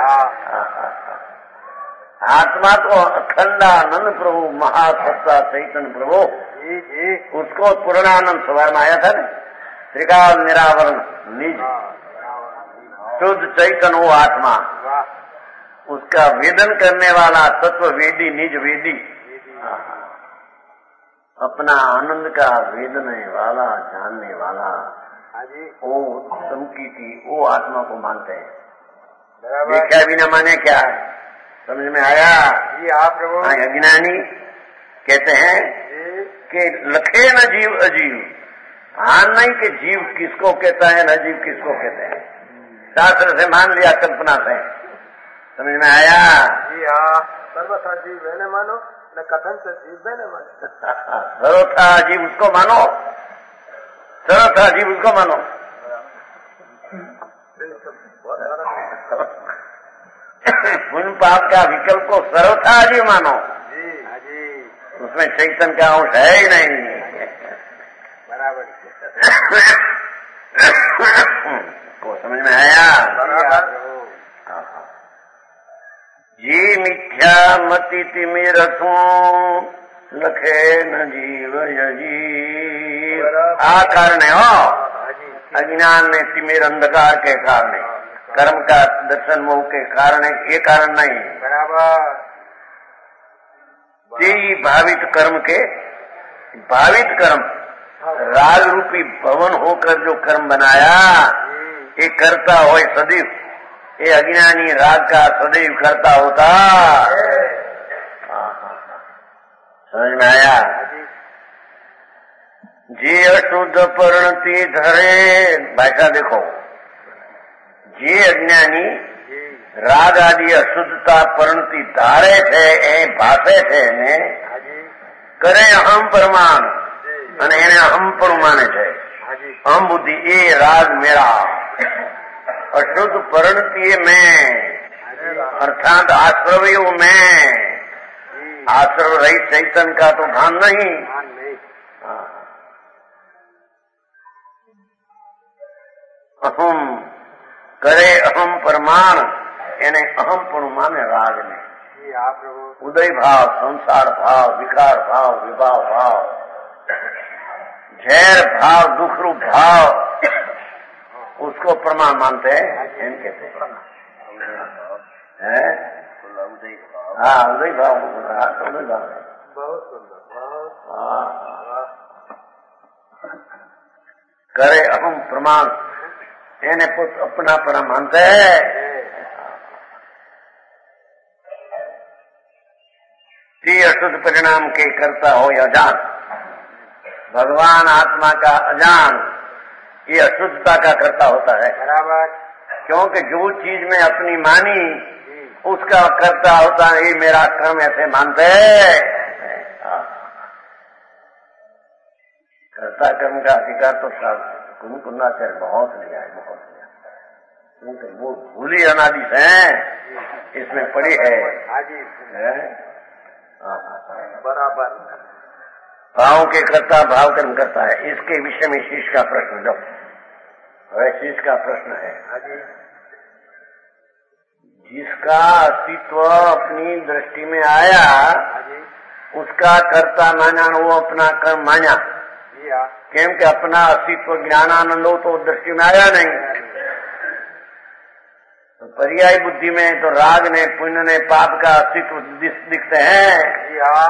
आत्मा तो अखंडानंद प्रभु महासत्ता चैतन्य प्रभु उसको पूर्णानंद सभा में आया था ना त्रिकाल निरावरण निज शुद्ध चैतन्य वो आत्मा उसका वेदन करने वाला तत्व वेदी निज वेदी अपना आनंद का वेदने वाला जानने वाला वो संकीर्ति वो आत्मा को मानते हैं। देखा बिना माने क्या है समझ में आया? जी आप अज्ञानी कहते हैं कि लखे न जीव अजीव, हाँ नहीं कि जीव किसको कहता है न जीव किसको कहते हैं, शास्त्र से मान लिया कल्पना से। समझ में आया? जी हाँ सर्वथा जीव मैंने मानो न कथन से जीव मैंने मानो सर्वथा जीव उसको मानो, सर्वथा जीव उसको मानो। पुण्य पाप का विकल्प को सर्वथा जीव मानो जी उसमें चैतन्य का अंश है ही नहीं बराबर को समझ में आया? जी मिथ्या मति तिमिर लखे न जीव यजीव। आ कारण है हो अज्ञान ने तिमिर अंधकार के कारण, कर्म का दर्शन मोह के कारण, ये कारण नहीं। बराबर। यही भावित कर्म के, भावित कर्म राग रूपी भवन होकर जो कर्म बनाया, ये करता हो सदैव, ये अज्ञानी राग का सदैव करता होता। समझ में आया? जे अशुद्ध परिणति धरे, भाषा देखो, जे अज्ञानी राग आदि अशुद्धता परिणति धारे थे, भाषे थे ने करे अहम प्रमाण અને એને અહમ પણ માને છે। અહમ બુદ્ધિ એ રાગ મેરા, અશુદ્ધ પરિણતિ मैं, अर्थात आश्रवी हूँ मैं, आश्रव रहित चैतन्य का तो भान नहीं। अहम करे अहम प्रमाण, એને अहम પણ माने राग ने। उदय भाव, संसार भाव, विकार भाव, विभाव भाव, झैर भाव, दुख रूप भाव, उसको प्रमाण मानते हैं। कहते हैं हाँ उदय भाव, उदय भाव है। बहुत सुंदर। करे अहम प्रमाण, એને अपना प्रमाण मानते हैं। अशुद्ध परिणाम के करता हो अजान, भगवान आत्मा का अजान, ये अशुद्धता का करता होता है। बराबर। क्योंकि जो चीज में अपनी मानी उसका करता होता है, ये मेरा कर्म ऐसे मानते हैं। कर्ता कर्म का अधिकार तो कुंकुनाचार्य बहुत लिया है, बहुत लिया, क्योंकि वो भूली अनादि है, इसमें पड़ी है। बराबर। भाव के करता भाव कर्म करता है, इसके विषय में शीश का प्रश्न लो। शीश का प्रश्न है, जिसका अस्तित्व अपनी दृष्टि में आया उसका कर्ता माना, वो अपना कर्म माना। क्योंकि अपना अस्तित्व ज्ञानानंद हो तो दृष्टि में आया नहीं। तो पर्याय बुद्धि में तो राग ने, पुण्य ने, पाप का अस्तित्व दिखते हैं।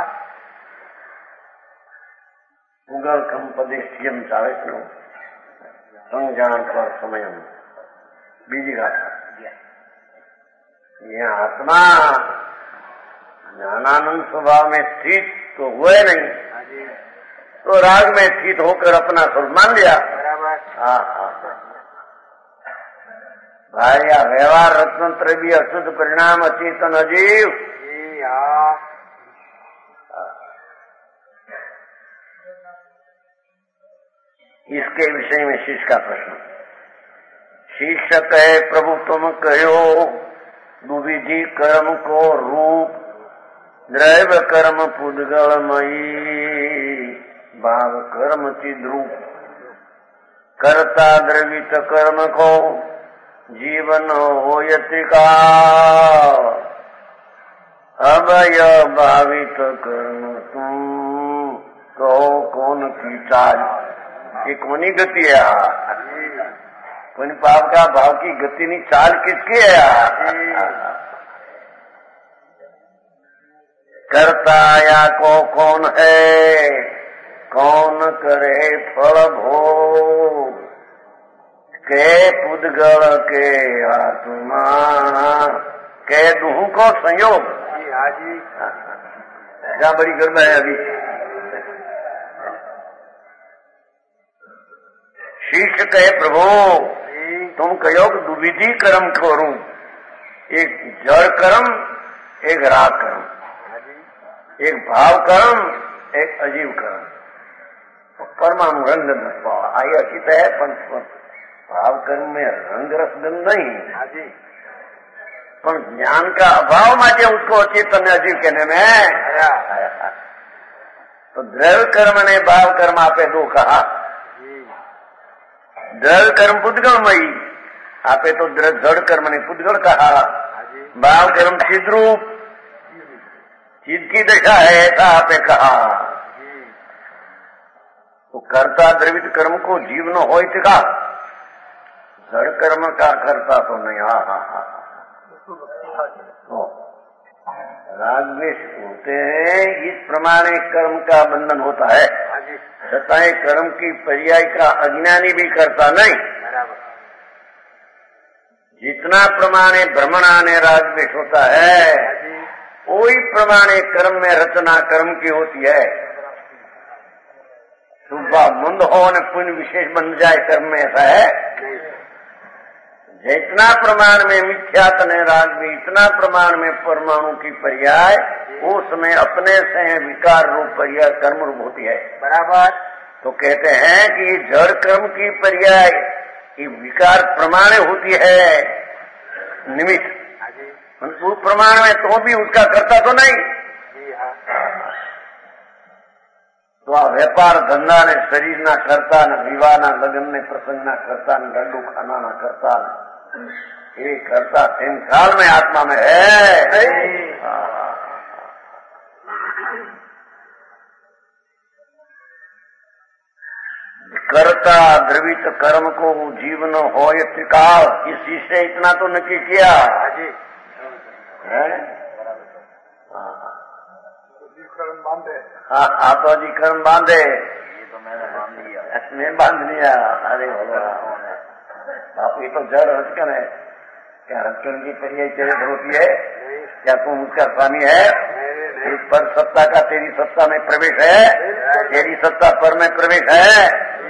उगल कम पदेश्यम चावेस्नो संज्ञान पर समयम, बीजी गाथा। यह आत्मा ज्ञानानंद स्वभाव में स्थित तो हुए नहीं, तो राग में स्थित होकर अपना स्वरूप मान लिया। भाई व्यवहार रत्नत्र भी अशुद्ध परिणाम अचेतन अजीव। इसके विषय में शिष्य का प्रश्न। शिष्य कहे प्रभु तुम कहो दुविधि कर्म को रूप, द्रव्य कर्म पुद्गलमयी, भाव कर्म चिद्रूप, कर्ता द्रवित कर्म को जीवन हो यत्रिका, अभय भावित कर्म तुम कहो कौन की चाल। ये कौनी गति है? पुण्य पाप का भाव की गति नहीं, चाल किसकी है? करता या को कौन है, कौन करे फल भोग, के पुद्गल के आत्मा, के दूह को संयोग। क्या बड़ी गड़बड़ है अभी। शिष्य कहे प्रभु तुम कहो कि दुविधि कर्म करूं, एक जड़ कर्म, एक राग कर्म, एक भाव कर्म, एक अजीव कर्म। परमाणु रंग आई अचित है, पण भाव कर्म में रंग रसगंध नहीं, पर ज्ञान का अभाव माटे उसको अचेतन अजीव कहने में। तो द्रव्य कर्म ने भाव कर्म आपे दो कहा। द्रव्य कर्म पुद्गलमयी, आपे तो जड़ कर्म ने पुद्गल कहा, भाव कर्म चिद्रूप, चीज की दशा है, ऐसा आपने कहा। तो कर्ता द्रवित कर्म को जीव न हो का जड़ कर्म का करता तो नहीं। राग द्वेष होते हैं, इस प्रमाणे कर्म का बंधन होता है। सताए कर्म की पर्याय का अज्ञानी भी करता नहीं। जितना प्रमाणे भ्रमणाने राग द्वेष होता है, वही प्रमाणे कर्म में रचना कर्म की होती है। सुबह मंद हो न पुण्य विशेष बन जाए कर्म में, ऐसा है। जितना प्रमाण में मिथ्यात्व है राग भी, इतना प्रमाण में परमाणु की पर्याय उसमें अपने से विकार रूप पर्याय कर्म रूप होती है। बराबर। तो कहते हैं कि जड़ कर्म की पर्याय की विकार प्रमाण होती है निमित्त, उस प्रमाण में तो भी उसका करता तो नहीं। तो आ व्यापार धंधा ने शरीर ना करता, न विवाह ना लगन ने प्रसंग ना करता, न गड्ढू खाना ना करता, ये करता 3 साल में आत्मा में है। कर्ता द्रवित कर्म को जीवन हो त्रिकाल, इसी से इतना तो नक्की किया है। कर्म बांधे। हाँ, आप जी कर्म बांधे, ये तो मैंने बांध लिया, मैं बांध लिया। अरे भगवान, आप ये तो जड़ रचकन है। क्या रचकन की पर्याय चरित होती है? क्या तुम उसका स्वामी है? इस पर सत्ता का तेरी सत्ता में प्रवेश है, तेरी सत्ता पर में प्रवेश है।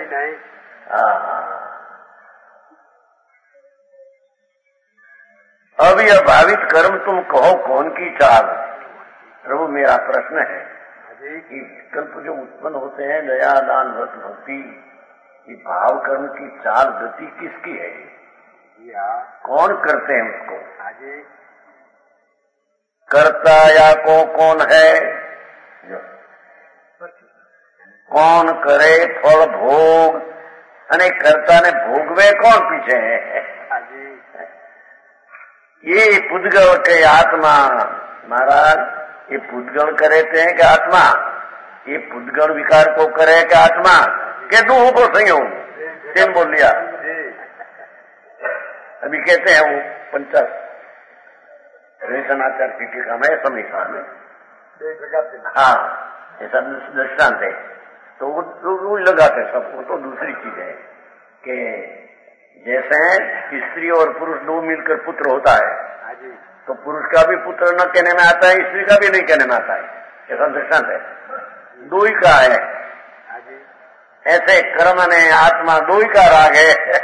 अब यह भावित कर्म तुम कहो कौन की चाल? प्रभु मेरा प्रश्न है कि विकल्प जो उत्पन्न होते हैं, दया दान व्रत भक्ति, ये भाव कर्म की चाल गति किसकी है? कौन करते हैं उसको? कर्ता या को कौन है? कौन करे फल भोग? अने कर्ता ने भोगवे कौन पीछे है? ये पुद्गल के आत्मा। महाराज, ये पुद्गल करेते हैं कि आत्मा? ये पुद्गल विकार को करे कि आत्मा के दोनों को संयोग? 3 बोल लिया। अभी कहते हैं वो 50 रेशनाचार की टीका में समीक्षा में, हाँ, ऐसा दृष्टांत है। तो वो लगाते सबको। तो दूसरी चीज है कि जैसे स्त्री और पुरुष 2 मिलकर पुत्र होता है, तो पुरुष का भी पुत्र न कहने में आता है, स्त्री का भी नहीं कहने में आता है। ऐसा दृष्टांत है। 2 ही का है। ऐसे कर्म ने आत्मा 2 ही का राग है।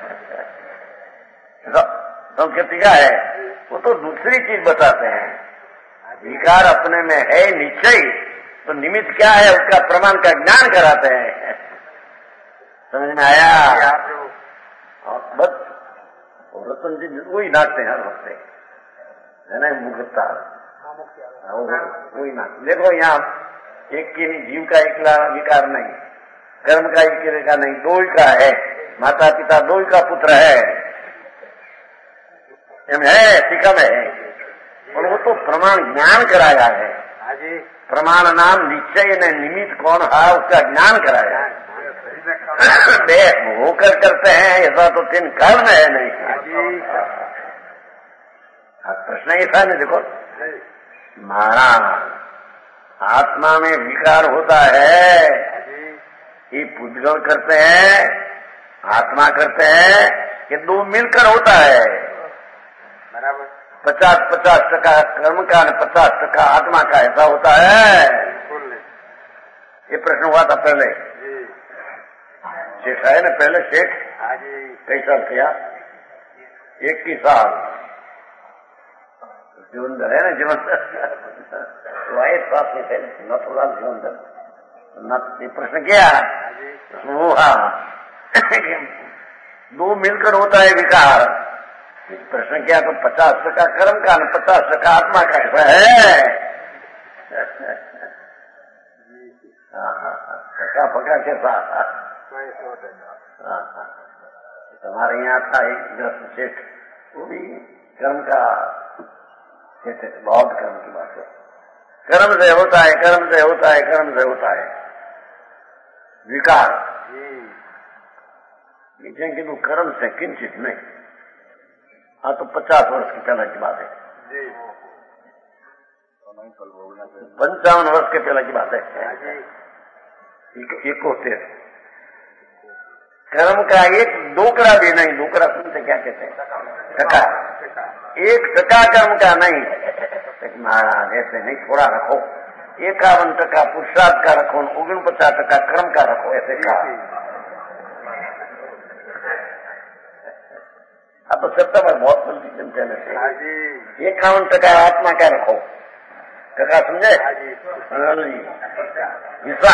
संकेतिका है, वो तो दूसरी चीज बताते हैं। विकार अपने में है निश्चय, तो निमित्त क्या है उसका प्रमाण का ज्ञान कराते हैं। समझ में आया? बस रतन जी वही नाचते हैं हर वक्त है ना, मुक्ता वही नाच। देखो यहाँ एक की जीव का एक विकार नहीं, कर्म का एक का नहीं, 2 ही का है। माता पिता 2 ही का पुत्र है, टीका में है। और वो तो प्रमाण ज्ञान कराया है। प्रमाण नाम निश्चय ने निमित्त कौन है उसका ज्ञान कराया है। होकर करते हैं ऐसा तो 3 कर्म है नहीं। प्रश्न ऐसा नहीं, देखो महाराज, आत्मा में विकार होता है, ये पुद्गल करते हैं, आत्मा करते हैं, ये 2 मिलकर होता है। 50% कर्म का 50% आत्मा का ऐसा होता है। ये प्रश्न हुआ था पहले। शेख है ना, पहले शेख कई साल किया, 21 साल जीवनधर है ना, जीवन वाइस साथ में थे नथुलाल जीवनधर। ये प्रश्न किया वो, हाँ 2 मिलकर होता है विकार। प्रश्न किया तो 50% कर्म का 50% आत्मा का ऐसा है। पका के साथ हमारे यहाँ था एक ग्रस्त सेठ, वो भी कर्म का कहते थे, बहुत कर्म की बात है। कर्म से होता है, कर्म से होता है, कर्म से होता है विकार। कि तू कर्म से किंचित नहीं। हाँ तो 50 वर्ष की पहले की बात है, 55 वर्ष के पहले की बात है। एक होते कर्म का एक डोकरा भी नहीं, डोकरा सुनते क्या कहते हैं, टका, 1% कर्म का नहीं। महाराज ऐसे नहीं, थोड़ा रखो, 51% पुरुषार्थ का रखो, 49% कर्म का रखो, ऐसे कहा। अब तो सितंबर बहुत जल्दी दिन पहले से 51% आत्मा का रखो, टका समझे, हिस्सा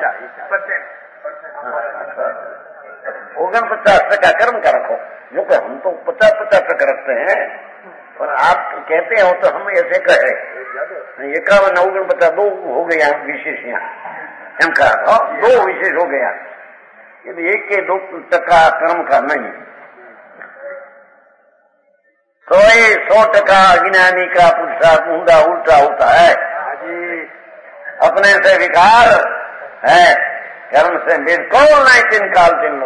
49% कर्म का रखो। जो कि हम तो 50% रखते हैं, पर आप कहते हो तो हम ऐसे कहे 51 49 दो हो गया विशेष, यहाँ का 2 विशेष हो गया। यदि 1% कर्म का नहीं, तो 100% अज्ञानी का पुरुषार्थ ऊंधा उल्टा होता है। अपने से विकार है, कर्म से बिल्कुल नहीं तिनकाल चिन्ह।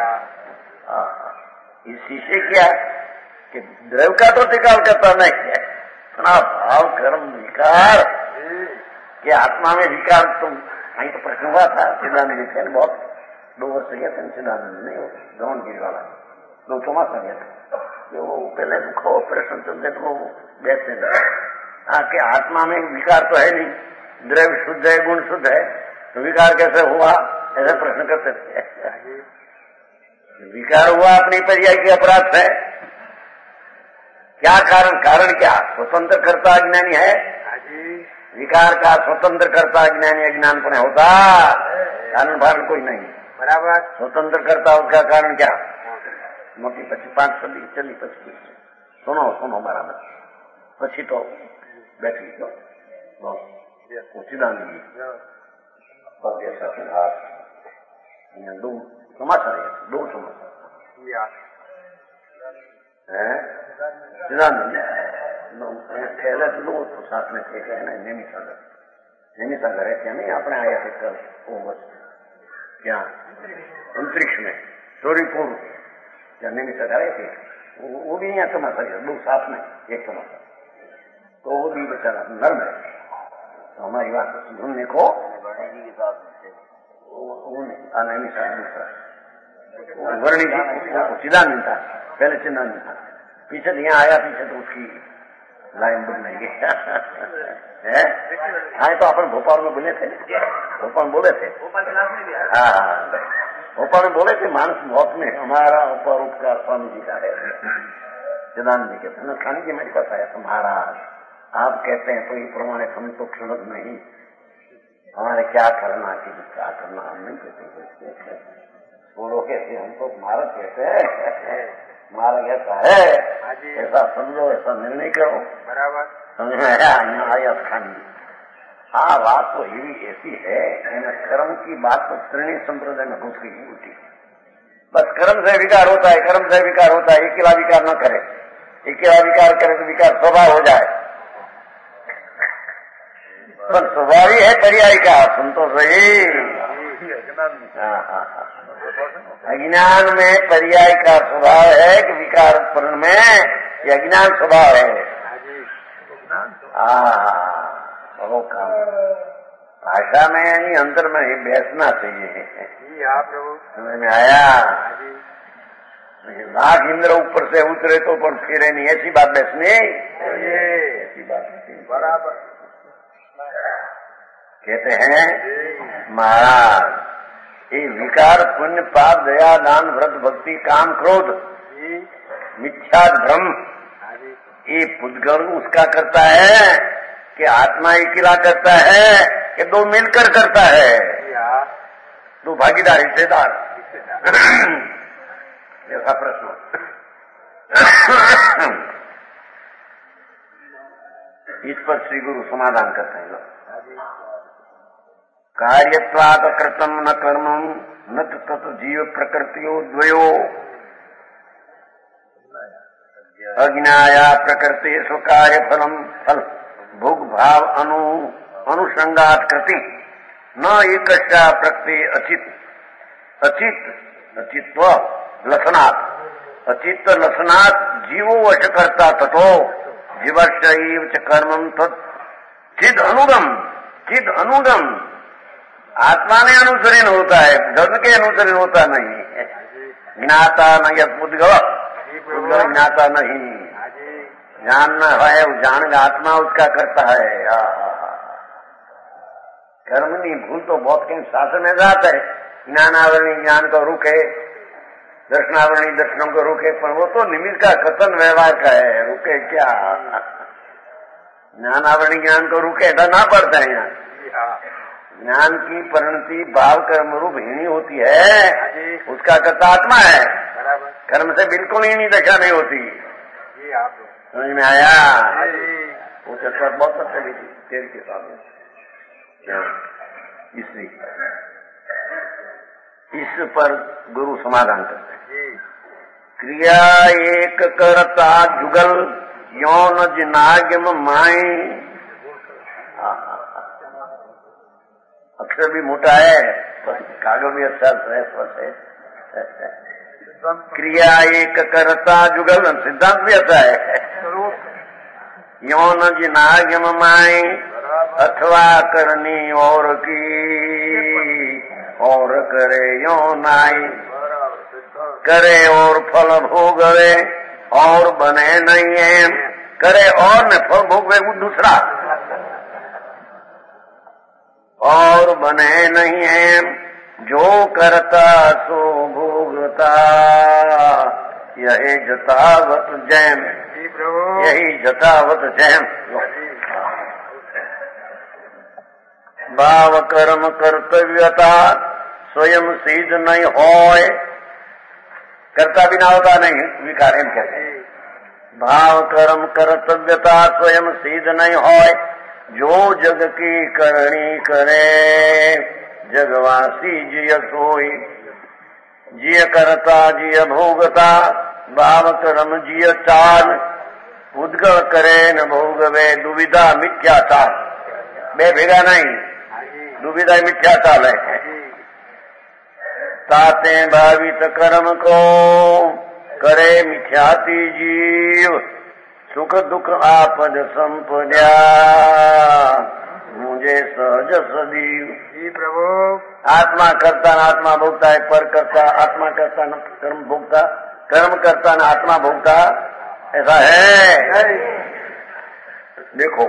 इसी से क्या कि द्रव्य का तो टिकाल करता नहीं है, इतना भाव कर्म विकार कि आत्मा में विकार। तुम कहीं तो प्रश्न हुआ था सिद्धानंद जी, बहुत 2 वर्ष गया था सिद्धानंद नहीं, दमनगिरी वाला 2 चौमासा गया था, जो पहले दुखो प्रश्न चलते तो बैठते थे कि आत्मा में विकार तो है नहीं, द्रव्य शुद्ध है, गुण शुद्ध है, तो विकार कैसे हुआ, ऐसा प्रश्न करते थे। विकार हुआ अपनी पर्याय के अपराध है। क्या कारण, कारण क्या, स्वतंत्र कर्ता अज्ञानी है। विकार का स्वतंत्र कर्ता अज्ञानी अज्ञान पर होता, कारण कारण कोई नहीं, बराबर। स्वतंत्र कर्ता उसका कारण क्या, मोटी 5 सदी चली 25 सुनो बराबर, પછી તો બેઠી ગયો સિદ્ધાંત પગે સાથે હાથ અહીંયા 2 સમાચાર 2 સમાચાર है सिद्धांत पहले तो लोग तो साथ में थे ना, नेमी सागर है क्या नहीं, अपने आया थे कल क्या अंतरिक्ष में चोरीपुर या नेमी सागर आए थे, वो भी यहाँ समाचार 2 साथ में एक समाचार, तो वो भी बेचारा नर्म है। तो हमारी बात सुनने को नेमी सागर दूसरा वर्णी जी चिदानंद था, पहले चिदानंद था, पीछे यहाँ आया, पीछे तो उसकी लाइन बन नहीं है। हाँ तो अपन भोपाल में बोले थे, भोपाल में बोले थे, हाँ भोपाल में बोले थे, मानस मौत में हमारा ऊपर उपकार स्वामी जी का है। चिदानंद जी कहते हैं, स्वामी जी मेरे पास आया तो महाराज आप कहते हैं तो ये प्रमाण हम तो क्षणक नहीं, हमारे क्या करना कि क्या करना हम नहीं कहते, बोलो कैसे, हम तो मारक कहते हैं, मारक ऐसा है, ऐसा समझो, ऐसा निर्णय करो, बराबर समझ में आया। आया खानी हाँ बात तो ये ऐसी है, कर्म की बात तो त्रिणी संप्रदाय में घुस गई उल्टी। बस कर्म से विकार होता है, कर्म से विकार होता है, अकेला विकार न करे, अकेला विकार करे तो विकार स्वभाव हो जाए, पर स्वभाव ही है पर्याय का, सुन तो सही। अज्ञान में पर्याय का स्वभाव है कि विकार उत्पन्न में ये अज्ञान स्वभाव है। वो काम भाषा में यानी अंतर में ही बैठना चाहिए। समझ में आया, लाख इंद्र ऊपर से उतरे तो पर फिरे नहीं, ऐसी बात बैठनी, ऐसी बात बराबर। कहते हैं महाराज ये विकार पुण्य पाप दया दान व्रत भक्ति काम क्रोध मिथ्या भ्रम, ये पुद्गल उसका करता है कि आत्मा अकेला करता है कि 2 मिलकर करता है, 2 भागीदार हिस्सेदार, ऐसा प्रश्न। इस पर श्री गुरु समाधान करते हैं, कार्यत्वात् कृतम न कर्मम न तत् जीव प्रकृतियो द्वयो अज्ञाया प्रकृति कार्य फल भोग भाव अनुसंगात कृति न एकस्या प्रकृति अचित्व लसनात् अचित्त लसनात् जीवो वश करता तथो जीवश्चैव च कर्मं तत् चिद अनुगम आत्मा ने अनुसरण होता है, धर्म के अनुसरण होता नहीं। ज्ञाता न यद् ज्ञाता नहीं, जानना है वो जान आत्मा उसका करता है। कर्म नहीं भूल तो बहुत कहीं शासन में जाता है, ज्ञानावरणी ज्ञान को रुके, दर्शनावरणी दर्शनों को रुके, पर वो तो निमित्त का कथन व्यवहार का है, रुके क्या? ज्ञानावरणी ज्ञान को रुके ना पड़ता है। यहाँ ज्ञान की परिणति भाव कर्म रूप हीनी होती है, उसका कर्ता आत्मा है। कर्म से बिल्कुल हीनी दशा नहीं होती। समझ में आया? वो चर्चा बहुत चली थी तेल के सामने। इस पर गुरु समाधान करते हैं। क्रिया एक करता जुगल यौन जिनागम माई। अक्षर भी मोटा है, कागज भी अच्छा है। क्रिया एक करता जुगल, सिद्धांत भी अच्छा है। यौन जिनागम माई अथवा करनी और की और करे यौनाई, करे और फल भोगवे और बने नहीं है, करे और न फल भोगवे वो दूसरा, और बने नहीं है जो करता सो भोगता, यही जतावत जैम, यही जतावत जैम। भाव कर्म कर्तव्यता स्वयं सिद्ध नहीं होए, कर्ता बिना होता नहीं, विकार एम कहते हैं। भाव कर्म कर्तव्यता स्वयं सिद्ध नहीं होए, जो जग की करणी करे जगवासी जिय सोई। जिय करता जिय भोगता, भाव कर्म जिय चाल, उद्गल करे न भोगवे दुविधा मिथ्याचार। बे भेगा नहीं, दुविधा मिथ्याचार है। ताते भावित कर्म को करे मिथ्याति जीव, सुख दुख आपद संपदा मुझे सहज सदीव। प्रभु आत्मा करता न आत्मा भोगता है, पर करता आत्मा करता न कर्म भोगता, कर्म करता न आत्मा भोगता, ऐसा है। देखो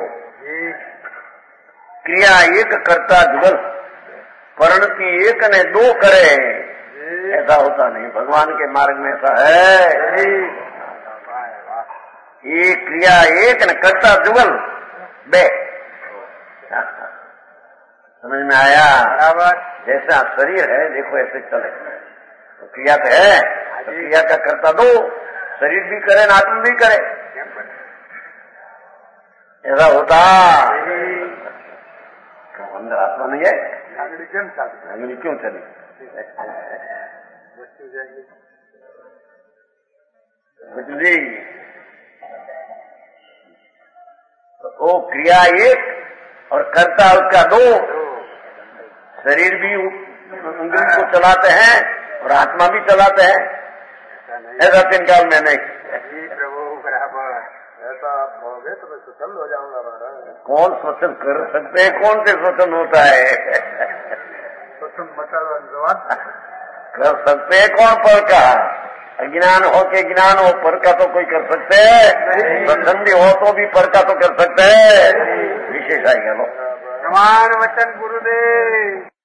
क्रिया एक करता जुगल, परिणति एक ने दो करे, ऐसा होता नहीं। भगवान के मार्ग में ऐसा है। ये क्रिया एक न करता जुगल बे। समझ में आया? जैसा शरीर है देखो ऐसे चले, तो क्रिया तो है, तो क्रिया का करता दो, शरीर भी करे न आत्मा भी करे, ऐसा होता। तो अंदर आत्मा नहीं है, अग्नि क्यों चली? जी वो क्रिया एक और कर्ता उसका दो, शरीर भी उंगली को चलाते हैं और आत्मा भी चलाते हैं, ऐसा तीन काल में नहीं। प्रभु बराबर ऐसा आप कहोगे तो मैं स्वतंत्र हो जाऊंगा। कौन स्वतंत्र कर सकते हैं? कौन से स्वतंत्र होता है? स्वतंत्र मतलब कर सकते हैं कौन? पर का अज्ञान हो के ज्ञान हो, पर का तो कोई कर सकते है? स्वतंत्र हो तो भी पर का तो कर सकते है। विशेष आएगा लो समान वचन गुरुदेव।